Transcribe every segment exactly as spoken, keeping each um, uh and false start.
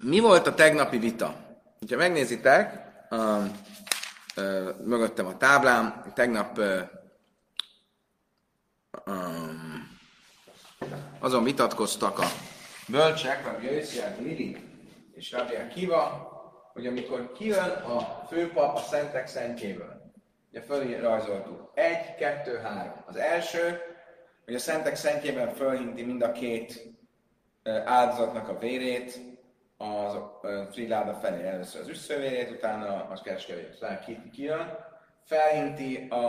Mi volt a tegnapi vita? Ha megnézitek, uh, uh, mögöttem a táblám, tegnap uh, um, azon vitatkoztak a bölcsek, Rabbi Jöjsziák Lili és Rabbi Akiva, hogy amikor kijön a főpap a szentek szentjéből, ugye fölrajzoltuk, egy, kettő, három. Az első, hogy a szentek szentjében fölhinti mind a két áldozatnak a vérét, az friláda felé, először az üsszővérét, utána a kecskevét, utána ki, kijön, felhinti a,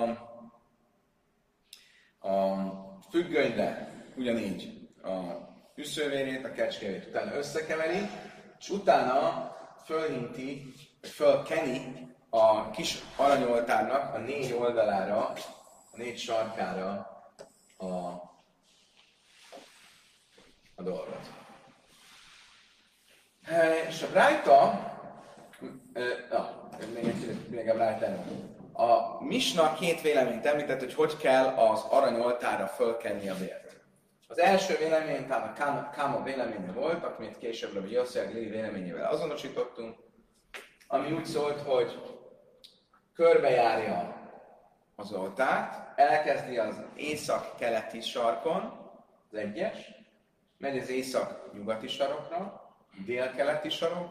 a függönyre, ugyanígy a üsszővérét, a kecskevét, utána összekeveri, és utána fölhinti, fölkeni a kis aranyoltárnak a négy oldalára, a négy sarkára a, a dolgot. És a Brájta, na, még, még a Brájta a Misna két véleményt említett, hogy hogy kell az aranyoltárra fölkenni a vért. Az első vélemény, talán a Káma véleménye volt, amit később Rabbi Jöjsziák Lili véleményével azonosítottunk, ami úgy szólt, hogy körbejárja az oltárt, elkezdi az észak-keleti sarkon, az egyes, megy az észak-nyugati sarokra, dél-keleti sarok,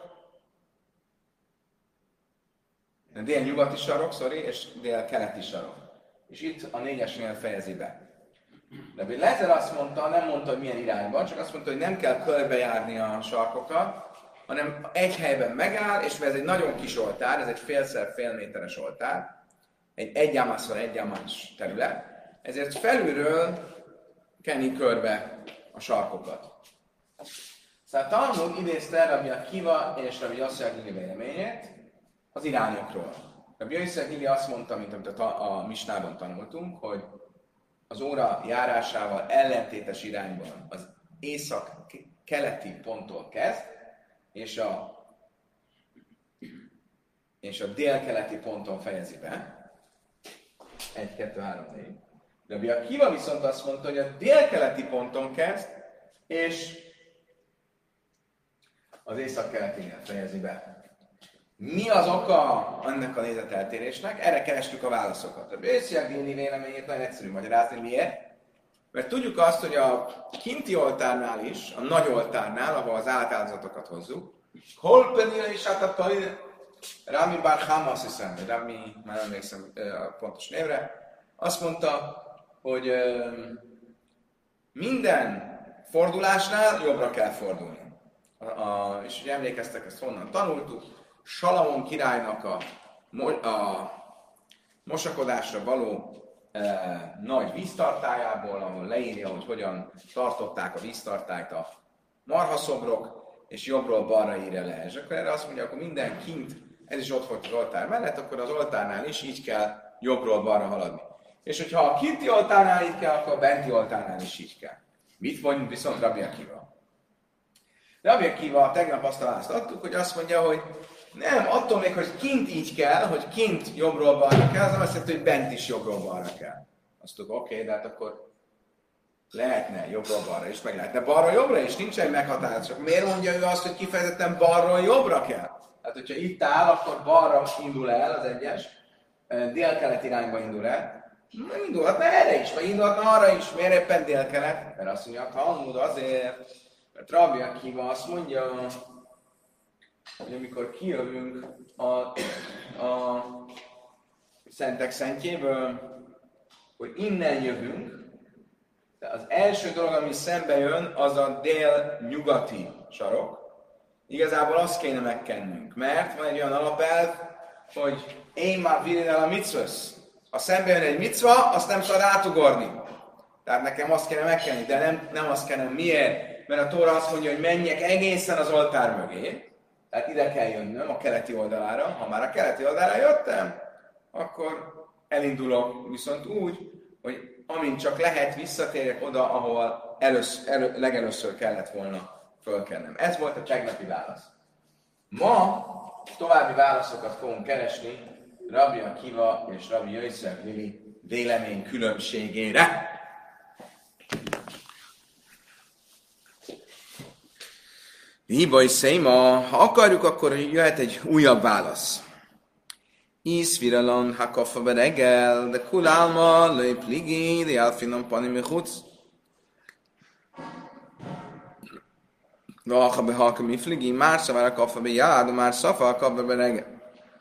dél-nyugati sarok, sorry, és dél-keleti sarok. És itt a négyesnél fejezi be. De Lezer azt mondta, nem mondta, hogy milyen irányban, csak azt mondta, hogy nem kell körbejárni a sarkokat, hanem egy helyben megáll, és ez egy nagyon kis oltár, ez egy félszer fél méteres oltár, egy egyámászon egyámás terület, ezért felülről kenni körbe a sarkokat. Szóval Talmud idézte Rabbi Akiva és Rabbi Jöjsziák Lili véleményét az irányokról. Rabbi Jöjsziák Lili azt mondta, mint amit a, a Misnában tanultunk, hogy az óra járásával ellentétes irányban az észak-keleti ponttól kezd, és a, és a dél-keleti ponton fejezi be. Egy, kettő, három, négy. Rabbi Akiva viszont azt mondta, hogy a dél-keleti ponton kezd, és az észak-keletinél fejezi be. Mi az oka ennek a nézeteltérésnek? Erre kerestük a válaszokat. A Jöjsziák Lili véleményét nagyon egyszerű magyarázni. Miért? Mert tudjuk azt, hogy a kinti oltárnál is, a nagy oltárnál, ahol az átáldozatokat hozzuk, hol penile is átapai, Rami Bar Chama, azt hiszem, Rami, már nem emlékszem a pontos névre, azt mondta, hogy minden fordulásnál jobbra kell fordulni. A, a, és ugye emlékeztek, ezt honnan tanultuk, Salamon királynak a, a mosakodásra való e, nagy víztartályából, ahol leírja, hogy hogyan tartották a víztartályt a marhaszobrok, és jobbról balra írja le. És akkor erre azt mondja, akkor minden kint, ez is ott volt az oltár mellett, akkor az oltárnál is így kell jobbról balra haladni. És hogyha a kinti oltárnál így kell, akkor a benti oltárnál is így kell. Mit mondjuk viszont Rabbi Akiva? Rabbi Akiva tegnap azt a választ adtuk, hogy azt mondja, hogy nem, attól még, hogy kint így kell, hogy kint jobbról balra kell, az nem azt jelenti, hogy bent is jobbról balra kell. Azt tudjuk, oké, okay, de hát akkor lehetne jobbról balra is, meg lehetne balra jobbra is, nincs egy meghatározás. Csak miért mondja ő azt, hogy kifejezetten balról jobbra kell? Hát, hogyha itt áll, akkor balra indul el az egyes, dél-kelet irányba indul el. Indulhatna erre is, vagy indulhatna arra is, miért éppen dél-kelet? Mert azt mondja, Talmud azért, mert Rabbi Akiva azt mondja, hogy amikor kijövünk a, a szentek szentjéből, hogy innen jövünk, de az első dolog, ami szembe jön, az a dél-nyugati sarok. Igazából azt kéne megkennünk, mert van egy olyan alapelv, hogy én már virin el a mitzvös. Ha szembe jön egy micva, azt nem szabad átugorni. Tehát nekem azt kéne megkenni, de nem, nem azt kéne. Miért? Mert a Tóra azt mondja, hogy menjek egészen az oltár mögé. Tehát ide kell jönnöm a keleti oldalára. Ha már a keleti oldalára jöttem, akkor elindulok viszont úgy, hogy amint csak lehet, visszatérjek oda, ahol elősz, elő, legelőször kellett volna fölkennem. Ez volt a tegnapi válasz. Ma további válaszokat fogunk keresni Rabbi Akiva és Rabbi Jöjsziák Lili vélemény különbségére. Hiba is széma. Ha akarjuk, akkor jöhet egy újabb válasz. Is viralon hakafa beregel, de kulálma, löj pligi, de alfinom pani mechutz. Vaha behalka mi fligi, már szavára kafa be jád, már szafa kafa beregel.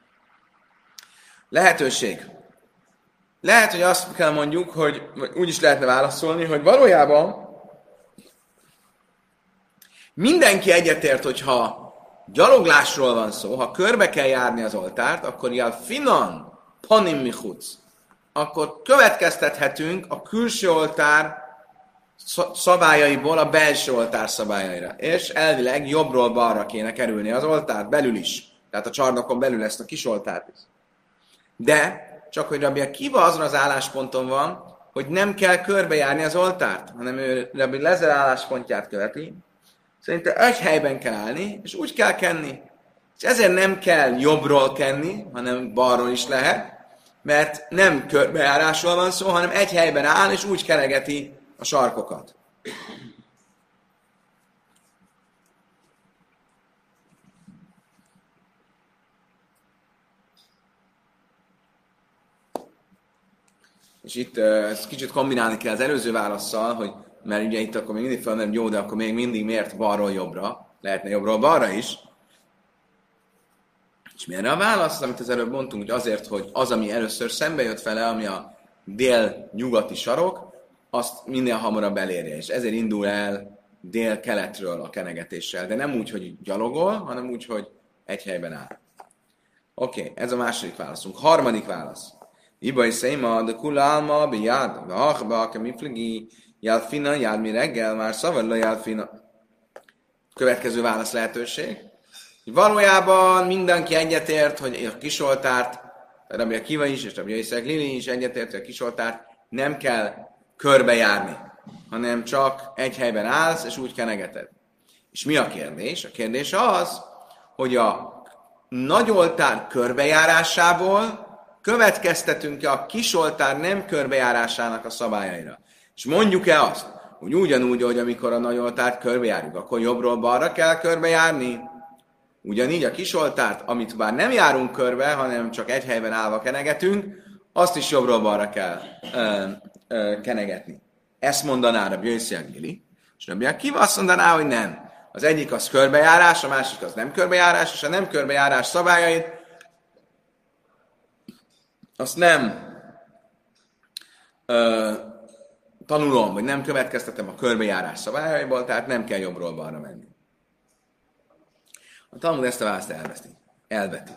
Lehetőség. Lehet, hogy azt kell mondjuk, hogy úgy is lehetne válaszolni, hogy valójában mindenki egyetért, hogyha gyaloglásról van szó, ha körbe kell járni az oltárt, akkor jel finan panim michutz. Akkor következtethetünk a külső oltár szabályaiból a belső oltár szabályaira. És elvileg jobbról balra kéne kerülni az oltár belül is. Tehát a csarnokon belül ezt a kis oltárt is. De csak hogy Rabbi Akiva azon az állásponton van, hogy nem kell körbejárni az oltárt, hanem ő Rabbi Lezer álláspontját követi. Szerintem egy helyben kell állni, és úgy kell kenni. És ezért nem kell jobbról kenni, hanem balról is lehet, mert nem körbejárásról van szó, hanem egy helyben áll, és úgy keregeti a sarkokat. És itt uh, ezt kicsit kombinálni kell az előző válasszal, hogy mert ugye itt akkor még mindig fel, nem jó, de akkor még mindig miért balról jobbra? Lehetne jobbról balra is. És milyen a válasz, amit az előbb mondtunk, hogy azért, hogy az, ami először szembe jött vele, ami a dél-nyugati sarok, azt minél hamarabb elérje. És ezért indul el dél-keletről a kenegetéssel. De nem úgy, hogy gyalogol, hanem úgy, hogy egy helyben áll. Oké, okay, ez a második válaszunk. Harmadik válasz. Ibai széma, de kula alma, bi jád, vach, baka, mi fligi, jád fina, jád mi reggel, már szavarla jád fina. Következő válasz lehetőség. Valójában mindenki egyetért, hogy a kisoltárt, Rabbi Akiva is, és Rabbi Yitzchak Lili is egyetért, hogy a kisoltárt nem kell körbejárni, hanem csak egy helyben állsz, és úgy kenegeted. És mi a kérdés? A kérdés az, hogy a nagy oltár körbejárásából következtetünk-e a kisoltár nem körbejárásának a szabályaira. És mondjuk-e azt, hogy ugyanúgy, hogy amikor a nagy oltárt körbejárjuk, akkor jobbról balra kell körbejárni? Ugyanígy a kisoltárt, amit bár nem járunk körbe, hanem csak egy helyben állva kenegetünk, azt is jobbról balra kell ö, ö, kenegetni. Ezt mondaná Rabbi Yitzchak Lili, és Rabbi Akiva azt mondaná, hogy nem. Az egyik az körbejárás, a másik az nem körbejárás, és a nem körbejárás szabályait azt nem ö, tanulom, vagy nem következtetem a körbejárás szabályaiból, tehát nem kell jobbról balra menni. A Talmud ezt a választ elveszti. Elveti.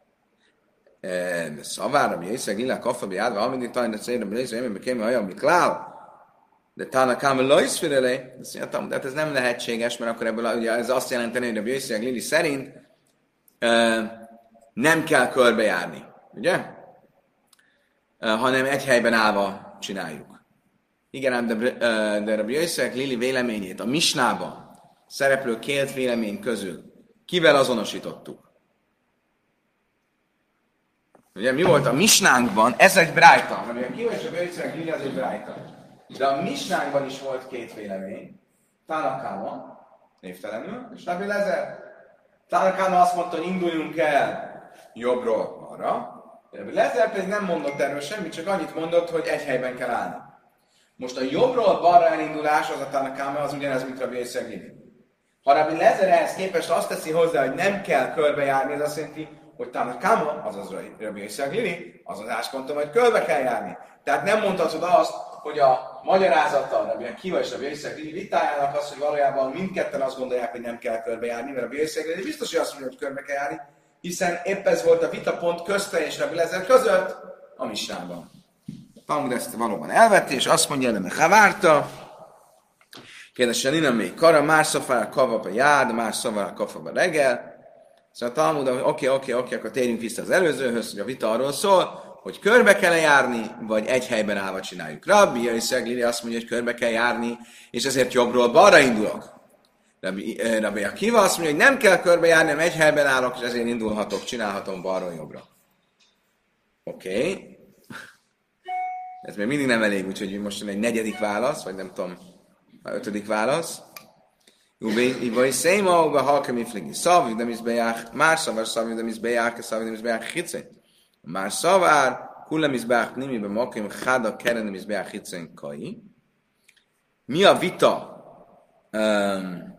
Szavára, mi észre, Lila, Kaffabi, Ádva, Amindik, Talán, de Széjre, Blézre, Émében, Kémi, Ajam, Miklál, de Tána, Kámel, Lajsz, Firelé, de hát ez nem lehetséges, mert akkor ebből ugye ez azt jelenteni, hogy a Blézre, Lili szerint uh, nem kell körbejárni, ugye? Uh, hanem egy helyben állva csináljuk. Igen, de, uh, de Rabbi Yitzchak Lili véleményét a Misnában szereplő két vélemény közül kivel azonosítottuk? Ugye mi volt a Misnánkban? Ez egy brájta. Ami a kivel és a Yitzchak Lili az egy brájta. De a Misnánkban is volt két vélemény. Tánakáma, névtelenül, és Rabbi Lezer. Tánakáma azt mondta, hogy induljunk el jobbról balra. Rabbi Lezer pedig nem mondott erről semmit, csak annyit mondott, hogy egy helyben kell állni. Most a jobbról balra elindulás, az a Tánakáma, az ugyanez, mint Rabbi Yitzchak Lili. Ha Rabbi Lezer ehhez képest azt teszi hozzá, hogy nem kell körbejárni, ez azt jelenti, hogy Tánakáma, azaz Rabbi Yitzchak Lili, az az álláspontom, hogy körbe kell járni. Tehát nem mondhatod azt, hogy a magyarázattal Rabbi Akiva és Rabbi Yitzchak Lili vitájának az, hogy valójában mindketten azt gondolják, hogy nem kell körbejárni, mert Rabbi Yitzchak Lili biztos, hogy azt mondja, hogy körbe kell járni, hiszen épp ez volt a vitapont közte és Rabbi Lezer között a Misnában. Talmud ezt valóban elvette, és azt mondja, hogy Havárta, kérdésen innen még kara, más szafára kavapa járd, más szafára kavapa reggel. Szóval a Talmud, hogy oké, oké, oké, akkor térjünk vissza az előzőhöz, hogy a vita arról szól, hogy körbe kell járni, vagy egy helyben állva csináljuk. Rabbi Yitzchak Lili azt mondja, hogy körbe kell járni, és ezért jobbról balra indulok. Rabbi, eh, Rabbi Akiva azt mondja, hogy nem kell körbe járni, hanem egy helyben állok, és ezért indulhatok, csinálhatom balról jobbra. Oké. Okay. Ez még mindig nem elég, úgyhogy most egy negyedik válasz, vagy nem tudom, a ötödik válasz. Vagy széma, vagy halka miflegi. Szavi, de mizbeják, már szavar, szavi, de mizbeják, szavi, de mizbeják hicén. Már szavár, kulla mizbeják nimibe makim, háda keren, de mizbeják hicén kai. Mi a vita? Um,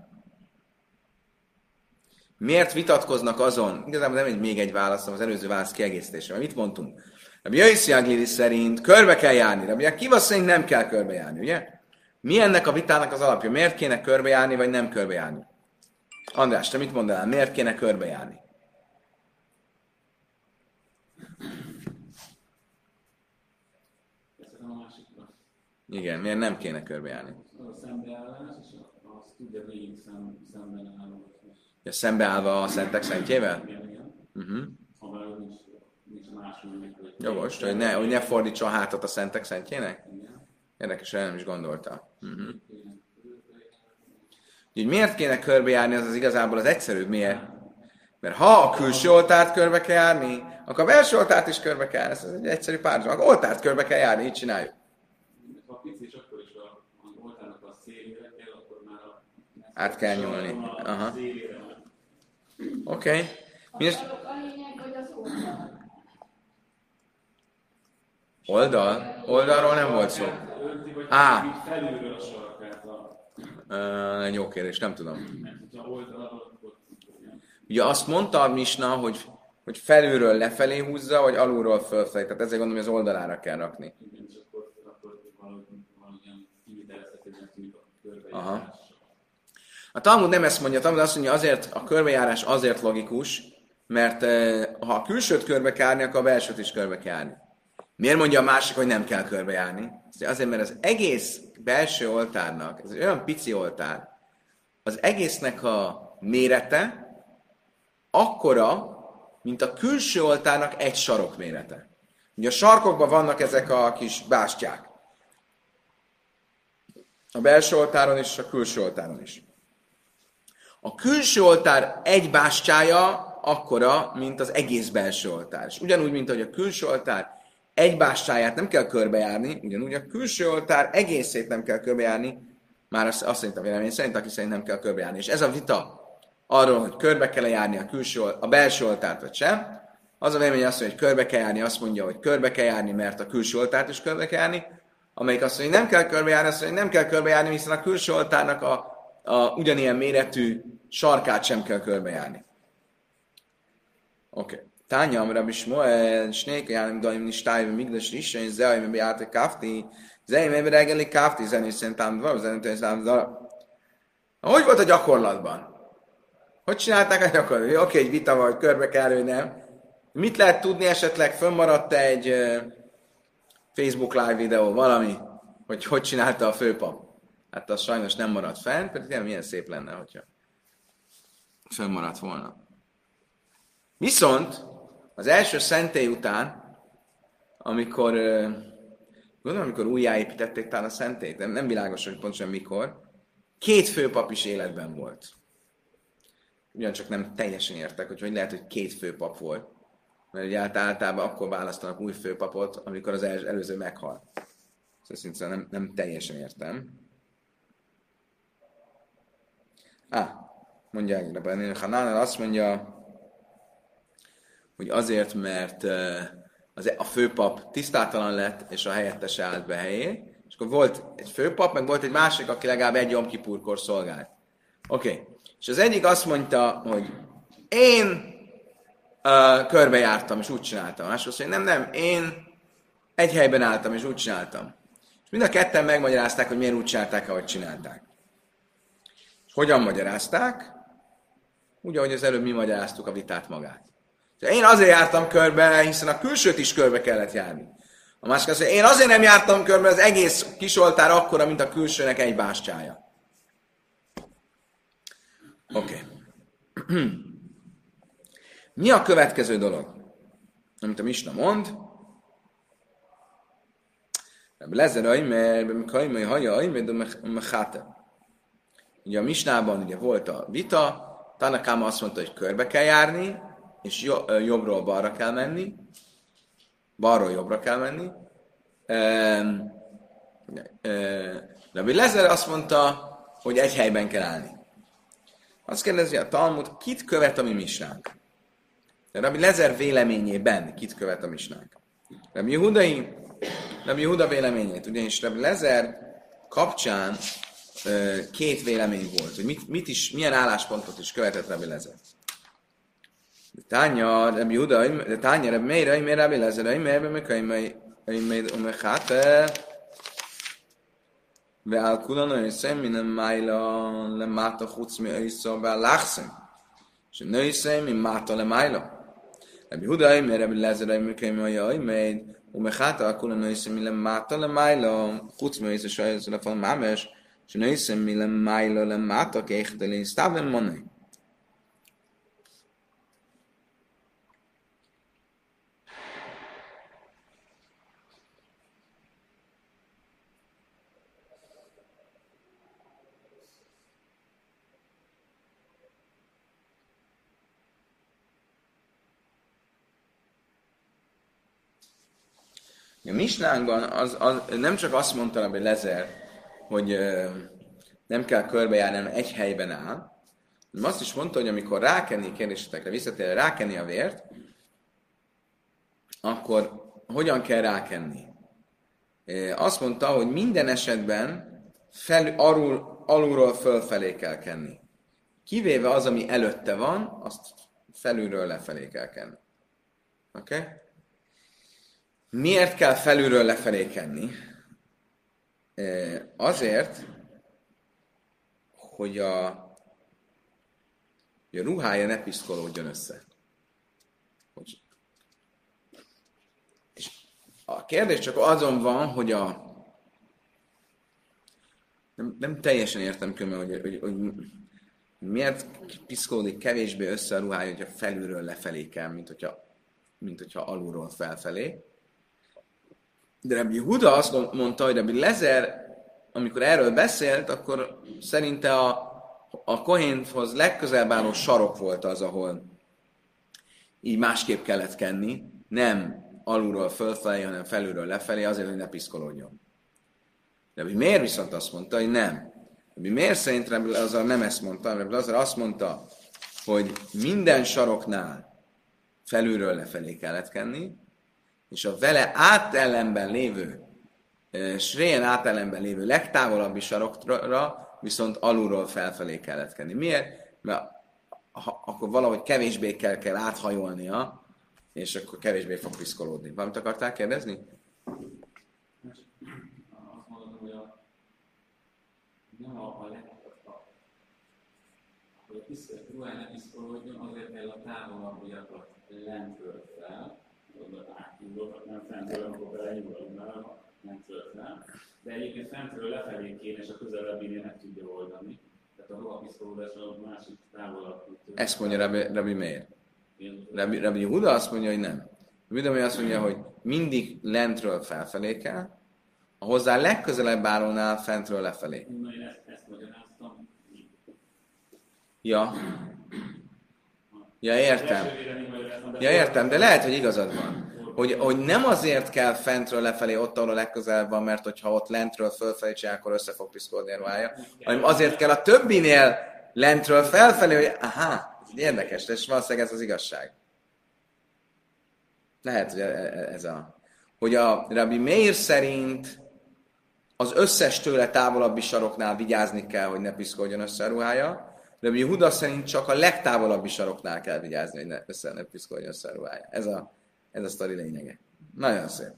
miért vitatkoznak azon? Igazából nem egy még egy válasz, az előző válasz kiegészítése. Mit mondtunk? Rabbi Yossi Aglili szerint körbe kell járni. Rabbi Akiva szerint nem kell körbe járni, ugye? Mi ennek a vitának az alapja? Miért kéne körbe járni, vagy nem körbe járni? András, te mit mondanál? Miért kéne körbe járni? Igen, miért nem kéne körbe járni? A szembeállás, és azt tudja végig szem, szemben állni. Ja, szembeállva a szentek szentjével? Igen, igen. Uh-huh. Ha nincs, nincs másul, hogy... Jogos, hogy ne, hogy ne fordítsa a hátat a szentek szentjének? Igen. Érdekes, nem is gondolta. Uh-huh. Úgyhogy miért kéne körbejárni, az, az igazából az egyszerűbb. Miért? Mert ha a külső oltárt körbe kell járni, akkor a belső oltárt is körbe kell járni. Ez egy egyszerű párhuzam. Akkor oltárt körbe kell járni, így csináljuk. Ha pici, és akkor is a, a oltárnak a szélére kell, akkor már a... Át kell nyúlni. Aha. Oké. Okay. Mindest... A lényeg, hogy az oldal. Oldal? Oldalról nem volt szó. Á. Felülről a sarkát a... Uh, egy jó kérdés, nem tudom. Mert hogyha oldalról, akkor... Ugye azt mondta a Misna, hogy, hogy felülről lefelé húzza, vagy alulról fölfelé. Tehát ezért gondolom, hogy az oldalára kell rakni. Igen, és akkor, akkor valamilyen kivitelezhetően tűnik a körbejárás. Aha. A Talmud nem ezt mondja, a Talmud azt mondja, azért a körbejárás azért logikus, mert ha a külsőt körbe kell járni, akkor a belsőt is körbe kell járni. Miért mondja a másik, hogy nem kell körbejárni? Azért, mert az egész belső oltárnak, ez egy olyan pici oltár, az egésznek a mérete akkora, mint a külső oltárnak egy sarok mérete. Ugye a sarkokban vannak ezek a kis bástyák. A belső oltáron és a külső oltáron is. A külső oltár egy bástyája akkora, mint az egész belső oltár. És ugyanúgy, mint ahogy a külső oltár egy bástyáját nem kell körbejárni, ugyanúgy a külső oltár egészét nem kell körbejárni, már azt, azt szerint a vélemény szerint, aki szerint nem kell körbejárni. És ez a vita arról, hogy körbe kell járni a, külső, a belső oltárt, vagy sem, az a vélemény azt mondja, hogy körbe kell járni, azt mondja, hogy körbe kell járni, mert a külső oltárt is körbe kell járni, amelyik azt mondja, hogy nem kell körbejárni, azt mondja, hogy nem kell körbejárni, hiszen a külső oltárnak a, a ugyanilyen méretű sarkát sem kell körbejárni. Oké. Okay. Tányam, Rabbi Shmuel, Snék, Jánim, Daim, Nistájv, Migdas, Rissai, Zeaj, Mebi, Áte, Kafti, Zeaj, Mebi, Regeli, Kafti, Zenés, Szentám, Dvar, Zenés, Szentám, Dvar. Hogy volt a gyakorlatban? Hogy csinálták a gyakorlatban? Oké, okay, egy vita van, hogy körbe kell, hogy nem. Mit lehet tudni esetleg? Fönnmaradt egy uh, Facebook live videó, valami, hogy hogy csinálta a főpap. Hát az sajnos nem maradt fenn, pedig nem milyen szép lenne, hogyha fönnmaradt volna. Viszont az első szentély után, amikor, gondolom, amikor újjáépítették talán a szentélyt, nem, nem világos, hogy pontosan mikor, két főpap is életben volt. Ugyancsak nem teljesen értek, hogy hogy lehet, hogy két főpap volt. Mert ugye általában akkor választanak új főpapot, amikor az előző meghal. Szóval nem, nem teljesen értem. Á, mondja el, Hanánál azt mondja, hogy azért, mert az, a főpap tisztátalan lett, és a helyettese állt be helyé, és akkor volt egy főpap, meg volt egy másik, aki legalább egy Jom Kipurkor szolgált. Oké. Okay. És az egyik azt mondta, hogy én uh, körbejártam, és úgy csináltam. Másik azt mondja, nem, nem, én egy helyben álltam, és úgy csináltam. És mind a ketten megmagyarázták, hogy miért úgy csinálták, ahogy csinálták. És hogyan magyarázták? Úgy, ahogy az előbb mi magyaráztuk a vitát magát. Én azért jártam körbe, hiszen a külsőt is körbe kellett járni. A másik azt mondja, én azért nem jártam körbe, az egész kisoltár akkora, mint a külsőnek egy bástyája. Oké. Okay. Mi a következő dolog? Amit a Misna mond. Lezer ajmer, bemikajmai haja ajmer, de mechate. Ugye a Misnában ugye volt a vita, Tanakáma azt mondta, hogy körbe kell járni, és jobbról balra kell menni, balról jobbra kell menni. Rabbi Lezer azt mondta, hogy egy helyben kell állni. Azt kérdezi a Talmud, kit követ a mi misnánk? Rabbi Lezer véleményében kit követ a misnánk? Rabbi Jehudai, Rabbi Jehuda véleményét, ugyanis Rabbi Lezer kapcsán két vélemény volt, hogy mit, mit is, milyen álláspontot is követett Rabbi Lezer. Tánya, Rabbi Jehuda, Tánya, Rabbi Meir, Rabbi Rabbi Lezer, Rabbi Meir, Rabbi Meir, Rabbi Meir, Umechate, ועל כולנו יסם מן המיילה למטה חוץ מאיסו והלחסם שנויסם ממטה למיילה רבי יהודה אומר רבי אליעזר אומר כמו היה עומד ומחת על כולנו יסם מלמטה למיילה חוץ מאיסו שואל זה לפעמים ממש שנויסם מלמיילה למטה כאיכת להסתבל מונה A misnánkban az, az, nem csak azt mondta Rabbi Lezer, hogy ö, nem kell körbejárni, hanem egy helyben áll, hanem azt is mondta, hogy amikor rákenni, kérdésetekre visszatérve, rákenni a vért, akkor hogyan kell rákenni? Azt mondta, hogy minden esetben fel, alul, alulról fölfelé kell kenni. Kivéve az, ami előtte van, azt felülről lefelé kell kenni. Oké? Okay? Miért kell felülről lefelé kenni? Azért, hogy a, hogy a ruhája ne piszkolódjon össze. És a kérdés csak azon van, hogy a nem, nem teljesen értem különben, hogy, hogy, hogy miért piszkolódik kevésbé össze a ruhája, hogyha felülről lefelé kell, mint hogyha, mint hogyha alulról felfelé. De Rabbi Jehuda azt mondta, hogy Rabbi Lezer, amikor erről beszélt, akkor szerinte a, a kohénhoz legközelebb álló sarok volt az, ahol így másképp kellett kenni, nem alulról fölfelé, hanem felülről lefelé, azért, hogy ne piszkolódjon. Rabbi Meir viszont azt mondta, hogy nem. Rabbi Meir szerint Rabbi Lezer nem ezt mondta, Rabbi Lezer azt mondta, hogy minden saroknál felülről lefelé kellett kenni, és a vele átellenben lévő, sréjen átellenben lévő legtávolabbi sarokra viszont alulról felfelé kellett kenni. Miért? Mert ha, akkor valahogy kevésbé kell, kell áthajolnia, és akkor kevésbé fog piszkolódni. Valamit akartál kérdezni? Azt mondom, hogy a nem a, a legjobb, hogy a piszkolódjon, ruhán ne piszkolódjon, azért kell a távolabbiakat lentről fel, átnyúlok, nem fentről, amikor belenyúlok, nem fel. De egyébként fentről lefelé kéne, és a közelebbinél meg tudja oldani. Tehát a ruhapiszkolódás a másik távolabb. Ezt mondja Rabbi, Rabbi Meir. Rabbi, Rabbi Jehuda azt mondja, hogy nem. Rabbi Jehuda azt mondja, hogy mindig lentről felfelé kell, a hozzá legközelebb állónál fentről lefelé. Na, én ezt, ezt magyaráztam. Ja. Ja, értem. Ja, értem, de lehet, hogy igazad van. Hogy, hogy nem azért kell fentről lefelé, ott, ahol a legközelebb van, mert hogyha ott lentről fölfelé csinál, akkor össze fog piszkolni a ruhája, hanem azért kell a többinél lentről felfelé, hogy aha, ez érdekes, és valószínűleg ez az igazság. Lehet, hogy ez a... Hogy a Rabbi Meir szerint az összes tőle távolabbi saroknál vigyázni kell, hogy ne piszkoljon össze a ruhája, Rabbi Jehuda szerint csak a legtávolabbi saroknál kell vigyázni, hogy ne, össze, ne piszkoljon össze a ruhája. Ez a, ez a sztori lényege. Nagyon szép.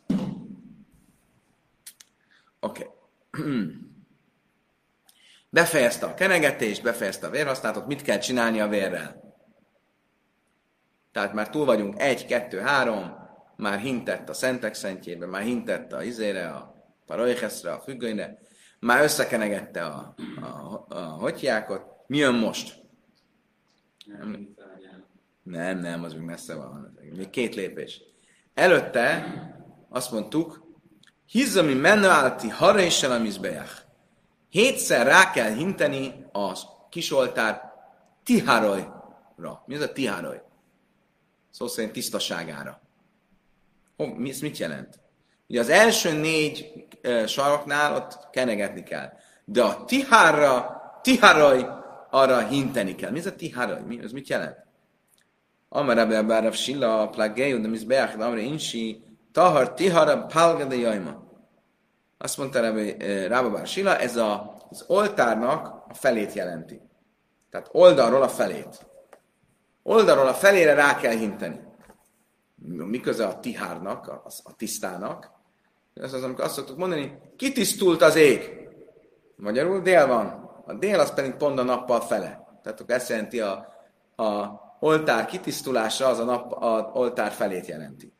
Oké. Okay. Befejezte a kenegetést, befejezte a vérhasználatot, mit kell csinálni a vérrel? Tehát már túl vagyunk, egy, kettő, három, már hintett a szentek szentjébe, már hintett a izére, a parajheszre, a függönyre, már összekenegette a, a, a, a hotyákot. Mi jön most? Nem, nem, nem, az még messze van. Még két lépés. Előtte azt mondtuk, hizzami menő állati hara és a mizbeach. Hétszer rá kell hinteni a kisoltár tiharojra. Mi ez a tiharoj? Szó szerint tisztaságára. Oh, mi, ez mit jelent? Ugye az első négy e, saroknál ott kenegetni kell. De a tiharra, tiharoj, arra hinteni kell. Mi ez a tihara? Mi, ez mit jelent? Amarabbe bárav silla plaggeju, de mis beach, de amre insi, tahar tihara palga de jajma. Azt mondta Rába bár silla, ez a, az oltárnak a felét jelenti. Tehát oldalról a felét. Oldalról a felére rá kell hinteni. Miközben a tihárnak, a, a tisztának, ez az, amikor azt szoktuk mondani, kitisztult az ég. Magyarul dél van. A dél az pedig pont a nappal fele. Tehát akkor ezt jelenti a, a oltár kitisztulása, az a nap a oltár felét jelenti.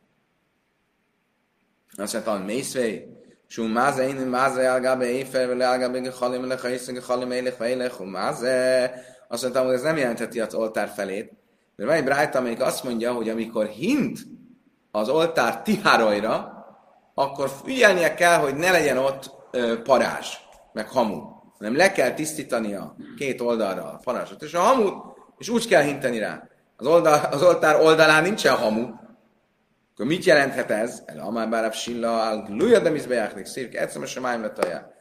Azt mondta, hogy mészvei, Sum máze, én máze, elgábe, éjfelve, elgábe, halim, lechaiszeg, halim, élek, fejlek, hum máze. Azt mondtam, hogy ez nem jelentheti az oltár felét. De van egy brájta, amelyik azt mondja, hogy amikor hint az oltár tihárojra, akkor figyelnie kell, hogy ne legyen ott ö, parázs, meg hamu. Hanem le kell tisztítani a két oldalra a parázsot, és a hamut, és úgy kell hinteni rá. Az, oldal, az oltár oldalán nincsen hamu. Akkor mit jelenthet ez? El amár bárabb silla, al luja de mizbejáklik, szírke, egyszerűen sem állj letajá.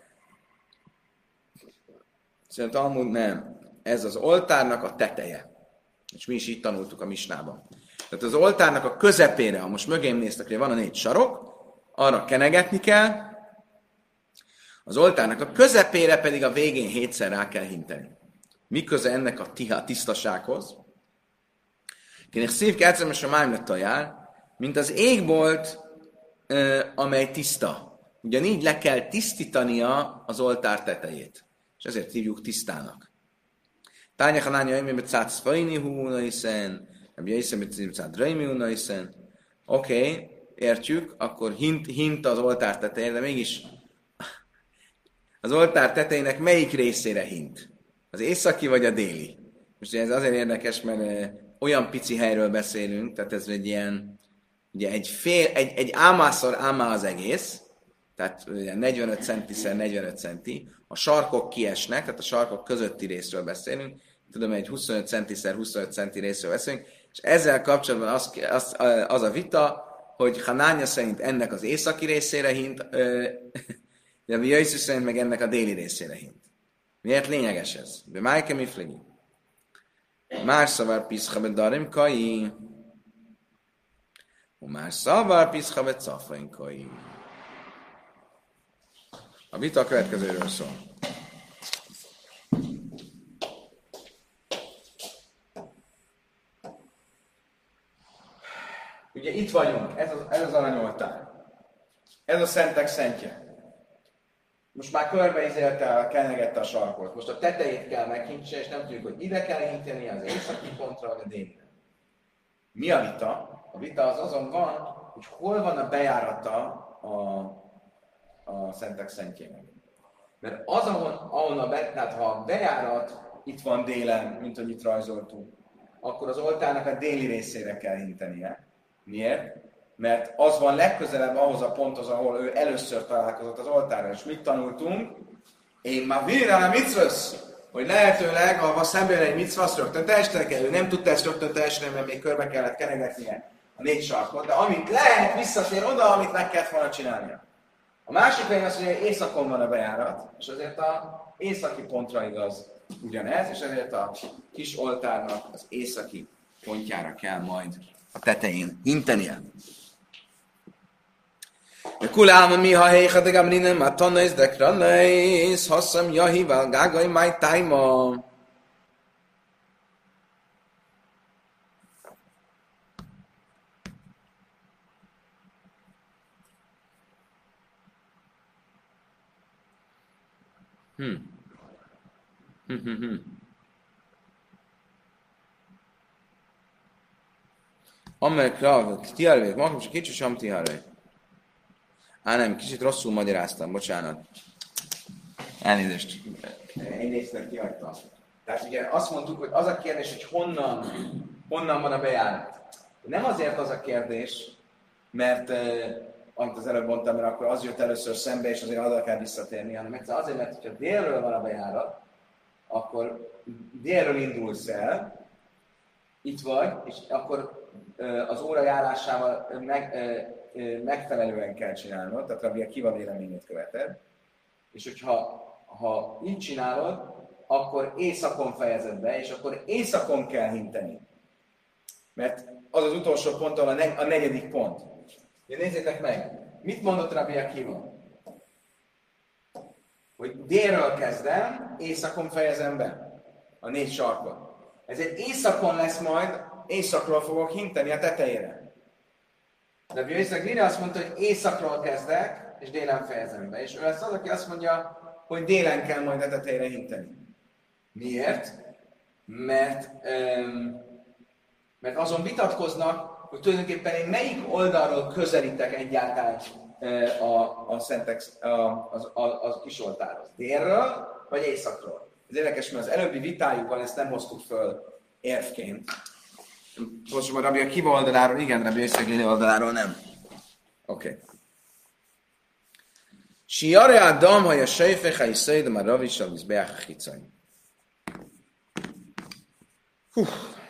Szerintem amúgy nem. Ez az oltárnak a teteje. És mi is így tanultuk a misnában. Tehát az oltárnak a közepére, ha most mögém néztek, hogy van a négy sarok, arra kenegetni kell, az oltárnak a közepére pedig a végén hétszer rá kell hinteni. Mi köze ennek a tiha, tisztasághoz? Kinek szívke egyszerűen sem állj letajá, mint az égbolt, amely tiszta. Ugyanígy le kell tisztítania az oltár tetejét. És ezért hívjuk tisztának. Tányach a lánya ömében cát szfajni húnaiszen, ebben jöjjszem, cát drajmi húnaiszen. Oké, értjük, akkor hint, hint az oltár tetejére, de mégis az oltár tetejének melyik részére hint? Az északi vagy a déli? Most ez azért érdekes, mert olyan pici helyről beszélünk, tehát ez egy ilyen, ugye egy fél, egy, egy ámászor ámá az egész, tehát negyvenöt centiszer negyvenöt centi, a sarkok kiesnek, tehát a sarkok közötti részről beszélünk, tudom, egy huszonöt centiszer huszonöt centi részről beszélünk, és ezzel kapcsolatban az, az, az a vita, hogy Hanánya szerint ennek az északi részére hint, de a Jöjjszű szerint meg ennek a déli részére hint. Miért lényeges ez? De májke mi flegi? Más szavar piszha darim kai. Más szavar piszha cafain kai. A vita a következőről szól. Ugye itt vagyunk, ez az, ez az aranyoltár. Ez a szentek szentje. Most már körbeizélte, kenegette a sarkot. Most a tetejét kell meghintse, és nem tudjuk, hogy ide kell hinteni az északi pontra, vagy a délire. Mi a vita? A vita az azon van, hogy hol van a bejárata a, a szentek szentjének. Mert az, ahol, ahol a be, tehát ha a bejárat itt van délen, mint hogy itt rajzoltunk, akkor az oltárnak a déli részére kell hintenie. Miért? Mert az van legközelebb ahhoz a ponthoz, ahol ő először találkozott az oltárral. És mit tanultunk? Én már virrán a micvasz, hogy lehetőleg, ha szemben egy micvasz, rögtön teljesíteni kell. Ő nem tudta ezt rögtön teljesíteni, mert még körbe kellett kenegetnie a négy sarkot, de amit lehet, visszatér oda, amit meg kellett volna csinálnia. A másik pedig az, hogy északon van a bejárat, és azért az északi pontra igaz ugyanez, és ezért a kis oltárnak az északi pontjára kell majd a tetején hintenie. Kulálma mi ha héjha de gamrinen matanais de kranais hosszam jahival gágai máj tájma. Hm. Hm, hm, hm. Amer krav, tiárvék, magam csak kicsi sem tiárvék. Á, nem, kicsit rosszul magyaráztam, bocsánat. Elnézést. Én részlet kihagytam. Tehát ugye azt mondtuk, hogy az a kérdés, hogy honnan, honnan van a bejárat. Nem azért az a kérdés, mert eh, amit az előbb mondtam, mert akkor az jött először szembe, és azért oda kell visszatérni, hanem egyszerűen azért, mert hogyha délről van a bejárat, akkor délről indulsz el, itt vagy, és akkor eh, az óra járásával meg, eh, megfelelően kell csinálnod, tehát Rabbi Akiva véleményét követed, és hogyha ha így csinálod, akkor északon fejezed be, és akkor északon kell hinteni. Mert az az utolsó pont, ahol a, ne- a negyedik pont. Ja, nézzétek meg, mit mondott Rabbi Akiva? Hogy délről kezdem, északon fejezem be a négy sarkot. Ezért északon lesz majd, északról fogok hinteni a tetejére. De Rabbi Yitzhak Lira azt mondta, hogy északról kezdek, és délen fejezem be. És ő lesz az, aki azt mondja, hogy délen kell majd a tetejére hinteni. Miért? Mert, um, mert azon vitatkoznak, hogy tulajdonképpen én melyik oldalról közelítek egyáltalán uh, a, a szentek, a, az, a, az kisoltárhoz. Délről vagy északról? Ez érdekes, mert az előbbi vitájukban ezt nem hoztuk föl érvként. Most már Rabbi Akiva oldaláról, igen, Rabbi Yitzhak Lira oldaláról nem. Oké. Okay. Siare Adam, ha a sejfech, ha is szöjdem a Ravi Salmizbeach a Hicai. Hú.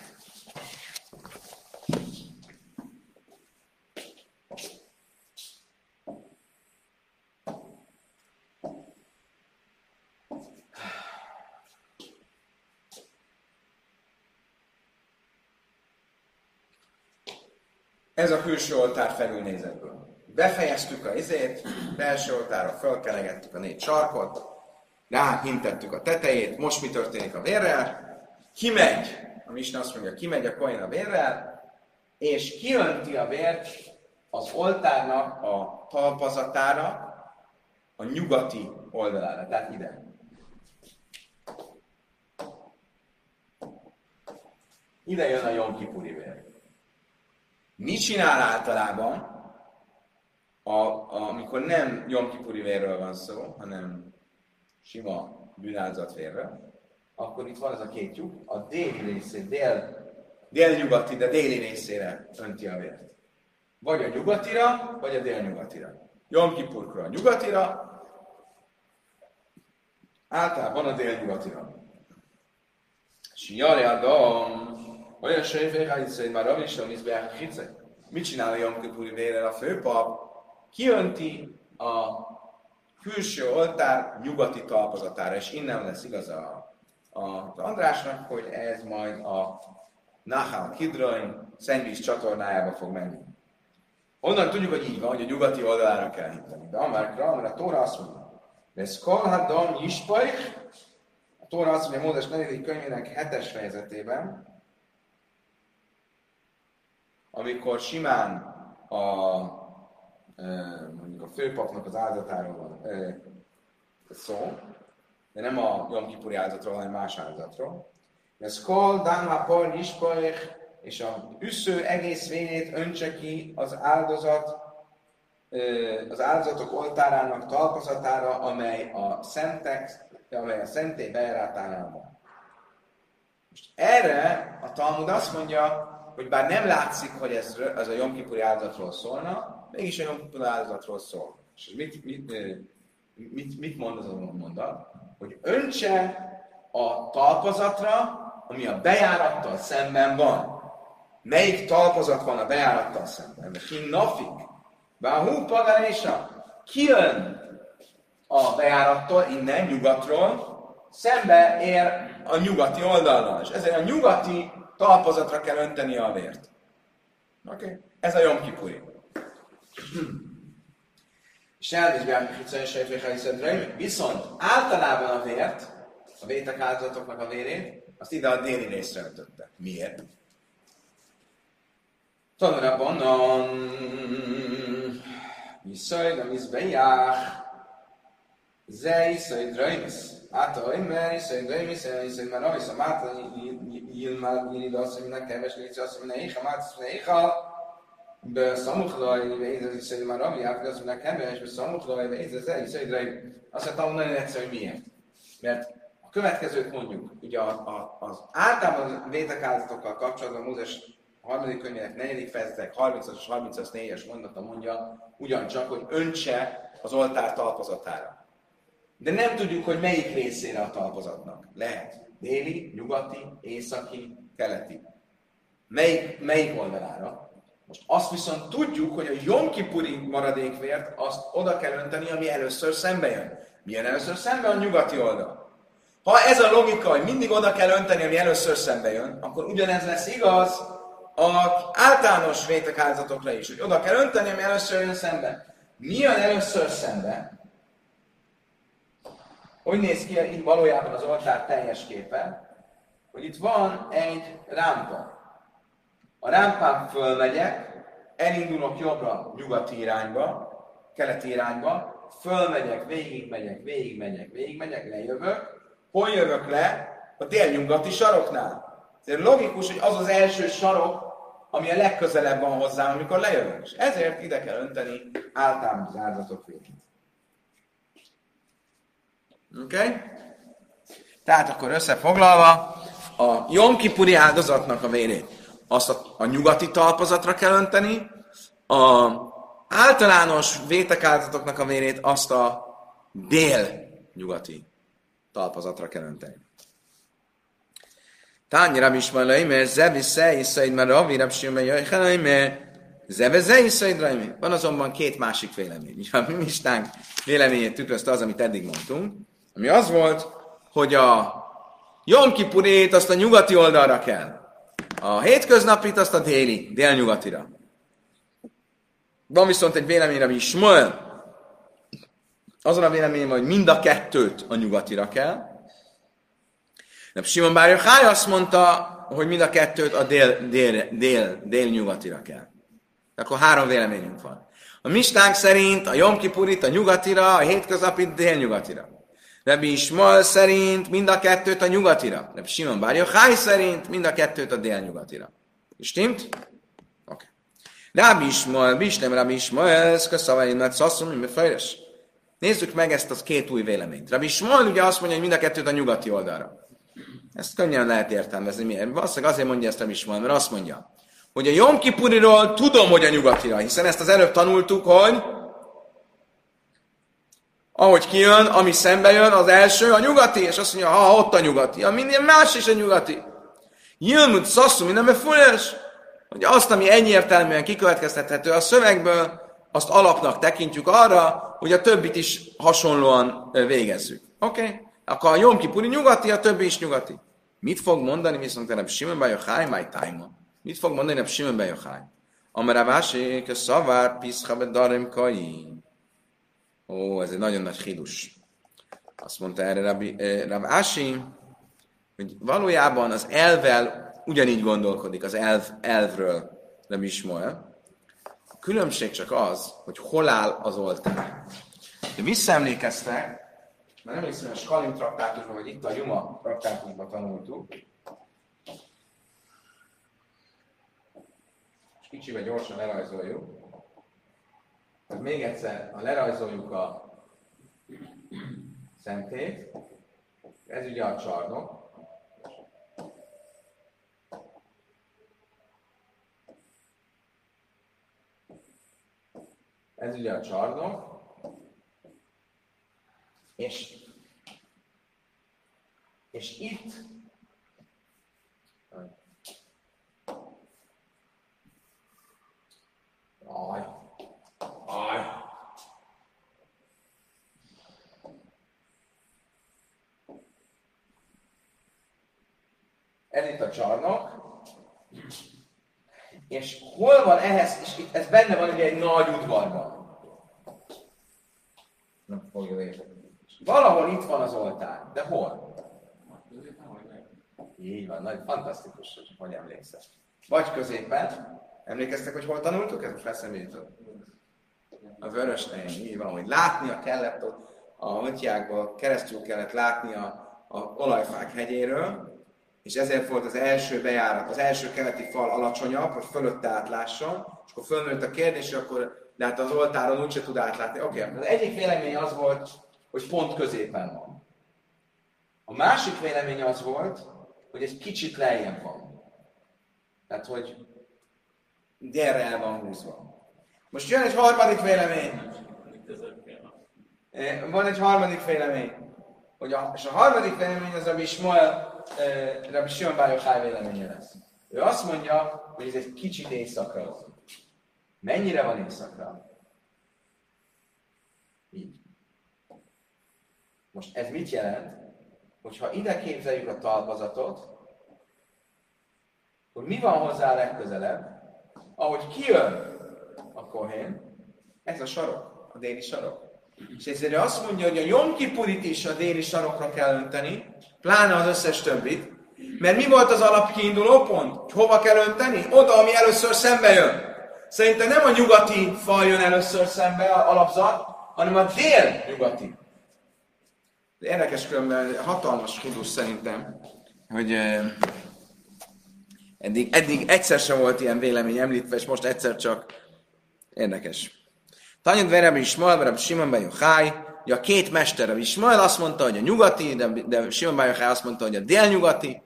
Ez a külső oltár felülnézetből. Befejeztük a izét, belső oltárra fölkelegettük a négy sarkot, ráhintettük a tetejét, most mi történik a vérrel? Kimegy, a Misna azt mondja, kimegy a koin a vérrel, és kiönti a vért az oltárnak a talpazatára, a nyugati oldalára, tehát ide. Ide jön a Jom Kipuri vér. Mit csinál általában, a, a, amikor nem Jom Kipuri vérről van szó, hanem sima bűnáldozatvérről, akkor itt van ez a két lyuk, a déli részét, dél, délnyugati, de déli részére önti a vért. Vagy a nyugatira, vagy a délnyugatira. Jom Kipurkra a nyugatira, általában a délnyugatira. Siare Adam, olyan sejféhájtszai már Ravi Salmizbeach a Hicai. Mit csinál a Jom Kipuri vérrel a főpap? Kiönti a külső oltár nyugati talpazatára, és innen lesz igaz a, a Andrásnak, hogy ez majd a Nahal Kidron szennyvíz csatornájába fog menni. Onnan tudjuk, hogy így van, hogy a nyugati oldalára kell hinteni. De Amarkra, mert a Tóra azt mondja, de ez Kolhadam Yispajch, a Tóra azt mondja, Mózes negyedik könyvének hetes fejezetében, amikor simán a, mondjuk a főpapnak az áldozatáról van szó, de nem a Jom Kipuri áldozatról, hanem más áldozatról. Ez kol, dánha, por, ispajch, és a üsző egész vérét öntse ki az áldozat, az áldozatok oltárának talpazatára, amely a szentek, amely a szentély bejárátánál van. Most erre a Talmud azt mondja, hogy bár nem látszik, hogy ez, ez a Jom Kipuri áldozatról szólna, mégis a Jom Kipuri áldozatról szól. És mit, mit, mit, mit mond az a mondat? Hogy öntse a talpazatra, ami a bejárattal szemben van. Melyik talpazat van a bejárattal szemben? Ki nafik? Báhú paganésa? Ki jön a bejárattól, innen, nyugatról, szembe ér a nyugati oldalon. És ezért a nyugati talpazatra kell önteni a vért. Oké? Okay? Ez a Jom Kipuri. És elvizsgáljuk a Hicai Sejféhájszedre, viszont általában a vért, a vétek áldozatoknak a vérét, azt ide a déli részre öntötte. Miért? Tanulában a Yiszaj, a Mizbeják, Ze Yiszaj Draimis. Áta, Imer, Yiszaj Draimis, Yiszaj Maravis, a Máta, Yilmár, Yilid, azt mondja, keves légy, azt mondja, Eicha, Máta, azt mondja, Eicha, Beszamukhlaj, Vézez, Yiszaj Maravi, Áta, azt mondja, keves, Beszamukhlaj, Vézez, Yiszaj Draimis. Azt mondtam, nagyon egyszerű, hogy miért. Mert a következőt mondjuk, ugye a, a, az általában vétek áldozatokkal kapcsolatban Mózes harmadik könyvének negyedik fejezetek harmincas és harmincas négyes mondata mondja ugyancsak, hogy öntse az oltár talpazatára. De nem tudjuk, hogy melyik részére a talpazatnak. Lehet déli, nyugati, északi, keleti. Melyik, melyik oldalára? Most azt viszont tudjuk, hogy a Jom Kipuri maradékvért azt oda kell önteni, ami először szembe jön. Milyen először szembe? A nyugati oldal. Ha ez a logika, hogy mindig oda kell önteni, ami először szembe jön, akkor ugyanez lesz igaz az általános vétek áldozatokra is, hogy oda kell önteni, ami először jön szembe. Mi jön először szembe? Hogy néz ki itt valójában az oltár teljes képe, hogy itt van egy rámpa. A rámpán fölmegyek, elindulok jobbra, nyugati irányba, keleti irányba, fölmegyek, végigmegyek, végigmegyek, végigmegyek, lejövök. Hol jövök le? A délnyugati saroknál. Ezért logikus, hogy az az első sarok, ami a legközelebb van hozzám, amikor lejövök. És ezért ide kell önteni általában az áldozatok végét. Oké? Okay? Tehát akkor összefoglalva, a Jom Kipuri áldozatnak a vérét azt a, a nyugati talpazatra kell önteni, a általános vétek áldozatoknak a vérét azt a dél-nyugati talpazatra kell önteni. Tányi Rabbi Ismael, mert zevi szei szaid, mert Ravi Rabbi Shimon jöjjön, mert zeve zei szaid rajmi. Van azonban két másik vélemény. A mi mistánk véleményét tükrözte az, amit eddig mondtunk, ami az volt, hogy a Jom Kipurét azt a nyugati oldalra kell. A hétköznapit azt a déli, délnyugatira. Van viszont egy vélemény Rabbi Ismael, azon a véleményem, hogy mind a kettőt a nyugatira kell. De Simon Bar Yochai azt mondta, hogy mind a kettőt a dél, dél, dél, dél-nyugatira kell. Akkor három véleményünk van. A mistánk szerint a Jom Kipurit a nyugatira, a hétköznapit délnyugatira. Rabbi Ismael szerint mind a kettőt a nyugatira. Rabbi Simon Bar Yochai szerint mind a kettőt a délnyugatira. Stimmt? Oké. Okay. Rabbi Ismael, Bisnem Rabbi Ismael, szkaszavain nagy szasszom, mi fejres. Nézzük meg ezt az két új véleményt. Rabbi Ismael ugye azt mondja, hogy mind a kettőt a nyugati oldalra. Ezt könnyen lehet értelmezni. Miért? Valószínűleg azért mondja ezt Rabbi Ismael, mert azt mondja, hogy a Jom Kipuriról tudom, hogy a nyugatira, hiszen ezt az előbb tanultuk, hogy ahogy kijön, ami szembe jön, az első a nyugati, és azt mondja, ha ott a nyugati, a minden más is a nyugati. Jilmud szasszum, minden befolyás, hogy azt, ami egyértelműen kikövetkeztethető a szövegből, azt alapnak tekintjük arra, hogy a többit is hasonlóan végezzük. Oké? Okay? Akkor a Jom Kipuri nyugati, a többi is nyugati. Mit fog mondani viszont Reb Simon Bar Yochai, my time? Mit fog mondani Reb Simon Bar Yochai? Amara vásik, a szavár, piszha bedarim kai. Ó, ez egy nagyon nagy hidus. Azt mondta erre Rabbi, eh, Rabbi Ási, hogy valójában az elvvel ugyanígy gondolkodik, az elv, elvről Rabbi Ismael. A különbség csak az, hogy hol áll az oltár. De visszaemlékeztek, mert nem hiszem, hogy a Skalim traktátusban, vagy itt a Juma traktátusban tanultuk. És kicsivel gyorsan lerajzoljuk. Tehát még egyszer, ha lerajzoljuk a szentét, ez ugye a csarnok. Ez ugye a csarnok. És, és itt aj, aj. Ez itt a csarnok, és hol van ehhez, és itt, ez benne van ugye egy nagy udvarban. Nem fogja érteni. Valahol itt van az oltár, de hol? Így van, nagyon fantasztikus, hogy hogy emlékszel. Vagy középen, emlékeztek, hogy hol tanultuk? Ez most eszembe jutott. A vörös helyen, így van, hogy látnia kellett ott a hontyákba, keresztül kellett látnia a olajfák hegyéről, és ezért volt az első bejárat, az első keleti fal alacsonyabb, hogy fölötte átlásson, és akkor fölmerült a kérdés, akkor de hát az oltáron úgyse tud átlátni. Oké, okay. Az egyik vélemény az volt, hogy pont középen van. A másik vélemény az volt, hogy egy kicsit lejjebb van. Tehát, hogy délre el van húzva. Most jön egy harmadik vélemény. Van egy harmadik vélemény. Hogy a, és a harmadik vélemény az Rabbi Ismael, Rabbi Simon Bar Yochai véleménye lesz. Ő azt mondja, hogy ez egy kicsit éjszakra van. Mennyire van éjszakra? Így. Most ez mit jelent? hogyha ide képzeljük a talpazatot, akkor mi van hozzá a legközelebb? Ahogy kijön a kohén, ez a sarok, a déli sarok. És ezért azt mondja, hogy a Jom Kipurit is a déli sarokra kell önteni, pláne az összes többit, mert mi volt az alapkiinduló pont? Hogy hova kell önteni? Oda, ami először szembe jön. Szerintem nem a nyugati fal jön először szembe, a alapzat, hanem a dél-nyugati. Érdekes különben, hatalmas tudós szerintem, hogy eh, eddig, eddig egyszer sem volt ilyen vélemény említve, és most egyszer csak érdekes. Tanyad Verem Ismael, Rabbi Simon ben Yochai, ugye a két mester, Rabbi Ismael azt mondta, hogy a nyugati, de, de Simon ben Yochai azt mondta, hogy a délnyugati.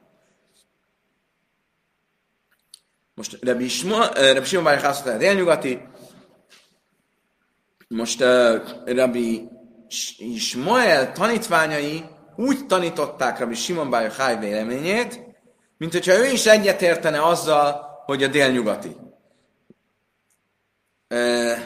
Most Rabbi, Isma, Rabbi Simon ben Yochai azt mondta, hogy a délnyugati. Most uh, Rabbi Ismael tanítványai úgy tanították Rabbi Simon ben Yochai véleményét, mint hogyha ő is egyetértene azzal, hogy a délnyugati. Uh,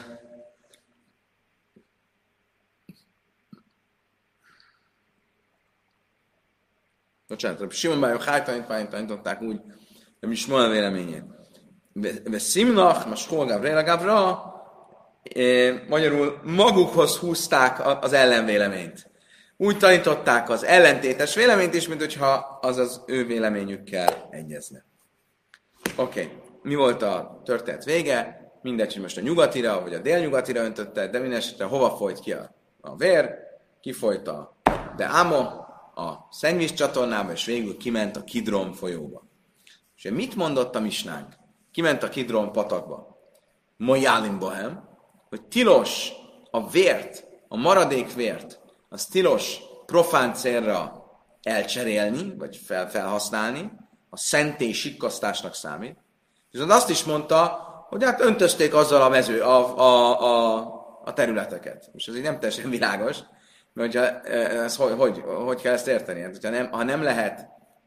Bocsánat, Rabbi Simon ben Yochai tanítványai tanították úgy, Rabbi Ismael véleményét. Ve Simnach, most hol Gavréla Gavra, magyarul magukhoz húzták az ellenvéleményt. Úgy tanították az ellentétes véleményt is, mint hogyha az az ő véleményükkel egyezne. Oké, okay. Mi volt a történet vége? Mindegy, hogy most a nyugatira, vagy a délnyugatira öntötte, de minden esetre hova folyt ki a, a vér? Kifolyt a de Amo, a szennyvíz csatornába, és végül kiment a Kidron folyóba. És mit mondott a misnánk? Kiment a Kidron patakba. Mojálim bohem, hogy tilos a vért, a maradék vért, az tilos profán célra elcserélni, vagy fel, felhasználni, a szentély sikkasztásnak számít. Viszont azt is mondta, hogy hát öntözték azzal a mező, a, a, a, a területeket. És ez így nem teljesen világos, mert hogyha, ez, hogy, hogy, hogy kell ezt érteni? Hát, hogyha nem, ha nem lehet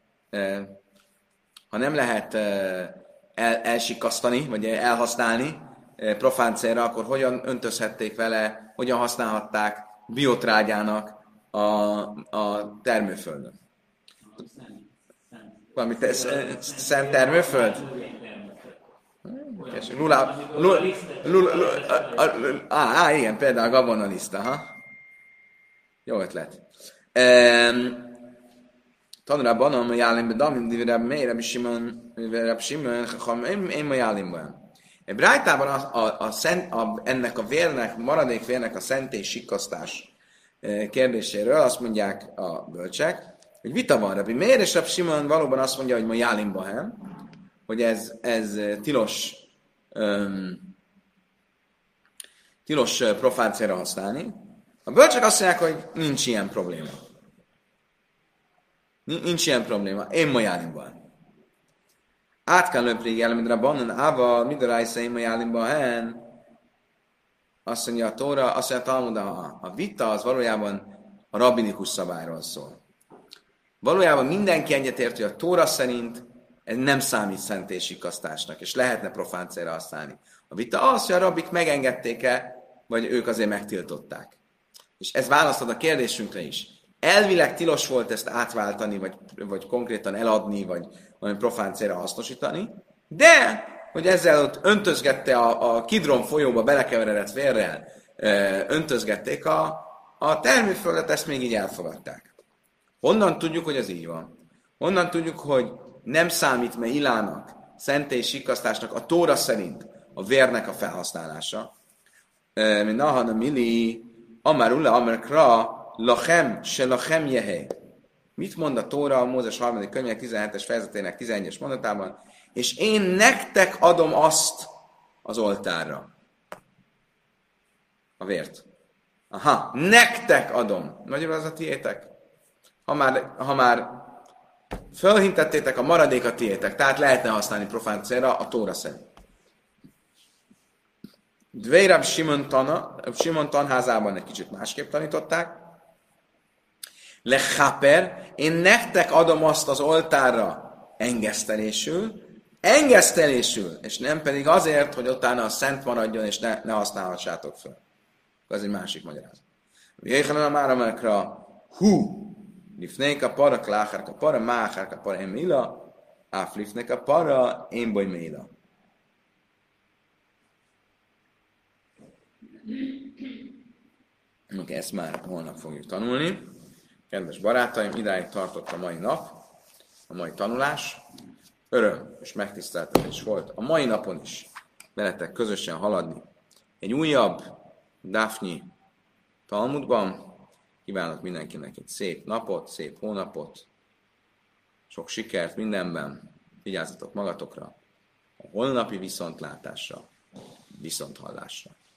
ha nem lehet el, elsikasztani, vagy elhasználni profán célra, akkor hogyan öntözhették vele, hogyan használhatták biotrágyának a, a termőföldön? Valami te, szent termőföld? Lula, lula, lula, lula, á, igen, például a gabonaliszta, ha? Jó ötlet. Tanulában, a Jálimben, Damin, Rabbi Rabbi Simon, Rabbi Simon, én ma Jálimben. Egy brájtában a, a, a szent, a, ennek a vérnek, maradék vérnek a szentély sikkasztás kérdéséről azt mondják a bölcsek, hogy vita van Rabbi Meir, és Rabbi Simon valóban azt mondja, hogy ma Jálimben, hogy ez, ez tilos, um, tilos profán célra használni. A bölcsek azt mondják, hogy nincs ilyen probléma. Nincs ilyen probléma. Én ma Jálimban. Át kell löpni jellemedre bannen, áva, midarájsza én ma Jálimban, azt mondja a Tóra, azt mondja a Talmud, a, a vita az valójában a rabbinikus szabályról szól. Valójában mindenki egyetért, hogy a Tóra szerint ez nem számít szentélysikkasztásnak, és lehetne profán célra használni. A vita az, hogy a rabbik megengedték-e, vagy ők azért megtiltották. És ez választod a kérdésünkre is. Elvileg tilos volt ezt átváltani, vagy, vagy konkrétan eladni, vagy valami profán célra hasznosítani, de, hogy ezzel ott öntözgette a, a Kidron folyóba belekeveredett vérrel, öntözgették a, a termőföldet, ezt még így elfogadták. Honnan tudjuk, hogy ez így van? Honnan tudjuk, hogy nem számít me ilának, szentély sikkasztásnak a Tóra szerint a vérnek a felhasználása? Mint Nahana Mili, Amar Ulla, Amar Kra, Lachem, se lachem jehely. Mit mond a Tóra a Mózes harmadik könyvének tizenhetes fejezetének tizenegyes mondatában? És én nektek adom azt az oltárra. A vért. Aha, nektek adom. Magyarul az a tiétek. Ha már, ha már fölhintettétek, a maradék a tiétek. Tehát lehetne használni profán célra a Tóra szerint. Dvérab Simon Tana, Simon tanházában egy kicsit másképp tanították. Lechaper, én nektek adom azt az oltárra engesztelésül, engesztelésül, és nem pedig azért, hogy utána a szent maradjon, és ne, ne használhassátok fel. Ez egy másik magyarázat. Jéhanan már amelkra, hú, Lifnék a para, kláhár a para, máhár a para, én mila, áf lifnék a para, én boly mila. Oké, ezt már holnap fogjuk tanulni. Kedves barátaim, idáig tartott a mai nap, a mai tanulás. Öröm és megtiszteltetés volt a mai napon is veletek közösen haladni egy újabb Dafnyi Talmudban. Kívánok mindenkinek egy szép napot, szép hónapot, sok sikert mindenben, vigyázzatok magatokra, a holnapi viszontlátásra, viszonthallásra.